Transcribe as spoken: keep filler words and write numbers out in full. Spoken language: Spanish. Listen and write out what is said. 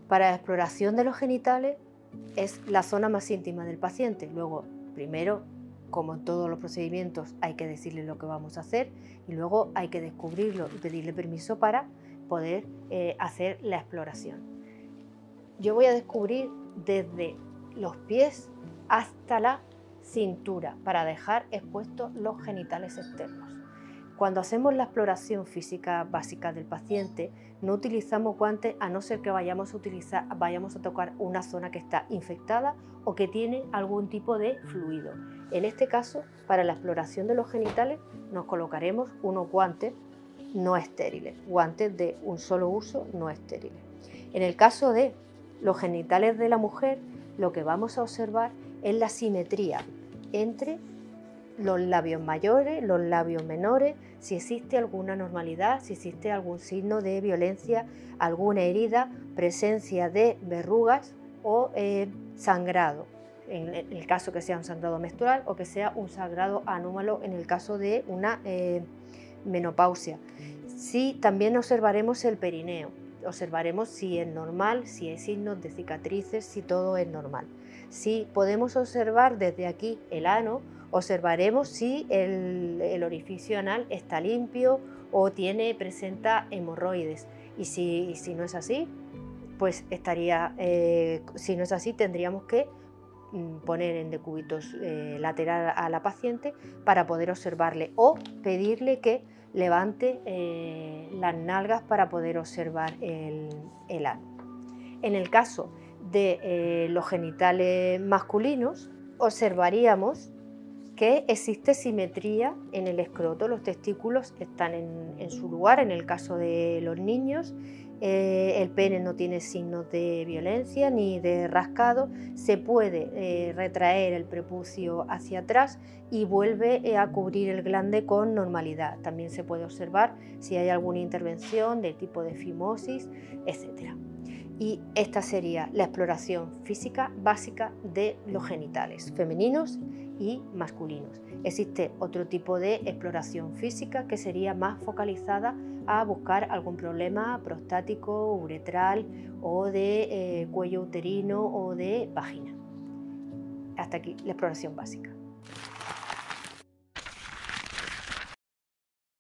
Para la exploración de los genitales es la zona más íntima del paciente. Luego, primero, como en todos los procedimientos, hay que decirle lo que vamos a hacer y luego hay que descubrirlo y pedirle permiso para poder eh, hacer la exploración. Yo voy a descubrir desde los pies hasta la cintura para dejar expuestos los genitales externos. Cuando hacemos la exploración física básica del paciente, no utilizamos guantes a no ser que vayamos a, utilizar, vayamos a tocar una zona que está infectada o que tiene algún tipo de fluido. En este caso, para la exploración de los genitales, nos colocaremos unos guantes no estériles, guantes de un solo uso no estériles. En el caso de los genitales de la mujer, lo que vamos a observar es la simetría entre los labios mayores, los labios menores, si existe alguna normalidad, si existe algún signo de violencia, alguna herida, presencia de verrugas o eh, sangrado, en el caso que sea un sangrado menstrual o que sea un sangrado anómalo en el caso de una eh, menopausia. Sí, también observaremos el perineo, observaremos si es normal, si hay signos de cicatrices, si todo es normal. Si podemos observar desde aquí el ano, observaremos si el, el orificio anal está limpio o tiene, presenta hemorroides. Y si, si no es así, pues estaría, eh, si no es así, tendríamos que mm, poner en decúbitos eh, lateral a la paciente para poder observarle o pedirle que levante eh, las nalgas para poder observar el, el ano. En el caso de eh, los genitales masculinos, observaríamos que existe simetría en el escroto, los testículos están en, en su lugar, en el caso de los niños, eh, el pene no tiene signos de violencia ni de rascado, se puede eh, retraer el prepucio hacia atrás y vuelve eh, a cubrir el glande con normalidad. También se puede observar si hay alguna intervención de tipo de fimosis, etcétera. Y esta sería la exploración física básica de los genitales femeninos y masculinos. Existe otro tipo de exploración física que sería más focalizada a buscar algún problema prostático, uretral o de eh, cuello uterino o de vagina. Hasta aquí la exploración básica.